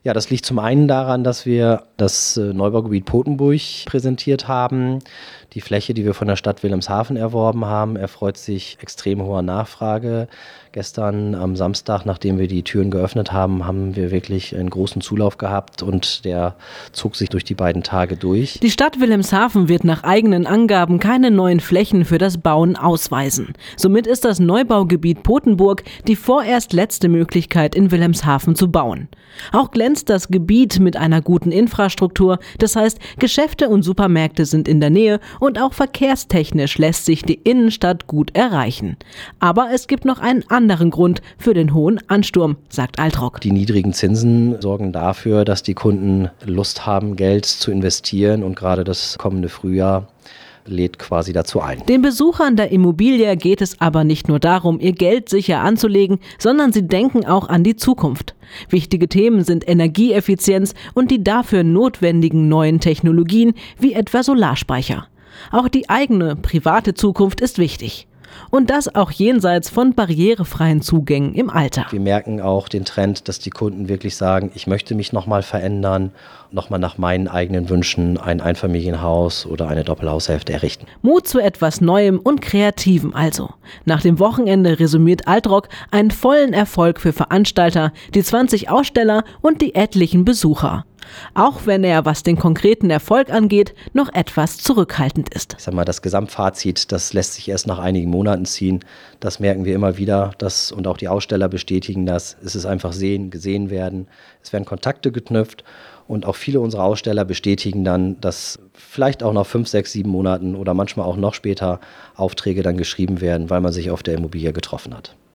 Ja, das liegt zum einen daran, dass wir das Neubaugebiet Potenburg präsentiert haben. Die Fläche, die wir von der Stadt Wilhelmshaven erworben haben, erfreut sich extrem hoher Nachfrage. Gestern am Samstag, nachdem wir die Türen geöffnet haben, haben wir wirklich einen großen Zulauf gehabt und der zog sich durch die beiden Tage durch. Die Stadt Wilhelmshaven wird nach eigenen Angaben keine neuen Flächen für das Bauen ausweisen. Somit ist das Neubaugebiet Potenburg die vorerst letzte Möglichkeit, in Wilhelmshaven zu bauen. Auch glänzt das Gebiet mit einer guten Infrastruktur, das heißt, Geschäfte und Supermärkte sind in der Nähe und auch verkehrstechnisch lässt sich die Innenstadt gut erreichen. Aber es gibt noch einen anderen Grund für den hohen Ansturm, sagt Altrock. Die niedrigen Zinsen sorgen dafür, dass die Kunden Lust haben, Geld zu investieren und gerade das kommende Frühjahr lädt quasi dazu ein. Den Besuchern der Immobilie geht es aber nicht nur darum, ihr Geld sicher anzulegen, sondern sie denken auch an die Zukunft. Wichtige Themen sind Energieeffizienz und die dafür notwendigen neuen Technologien wie etwa Solarspeicher. Auch die eigene private Zukunft ist wichtig. Und das auch jenseits von barrierefreien Zugängen im Alter. Wir merken auch den Trend, dass die Kunden wirklich sagen, ich möchte mich nochmal verändern, nochmal nach meinen eigenen Wünschen ein Einfamilienhaus oder eine Doppelhaushälfte errichten. Mut zu etwas Neuem und Kreativem also. Nach dem Wochenende resümiert Altrock einen vollen Erfolg für Veranstalter, die 20 Aussteller und die etlichen Besucher. Auch wenn er, was den konkreten Erfolg angeht, noch etwas zurückhaltend ist. Ich sag mal, das Gesamtfazit, das lässt sich erst nach einigen Monaten ziehen. Das merken wir immer wieder, und auch die Aussteller bestätigen das. Es ist einfach gesehen werden. Es werden Kontakte geknüpft und auch viele unserer Aussteller bestätigen dann, dass vielleicht auch nach 5, 6, 7 Monaten oder manchmal auch noch später Aufträge dann geschrieben werden, weil man sich auf der Immobilie getroffen hat.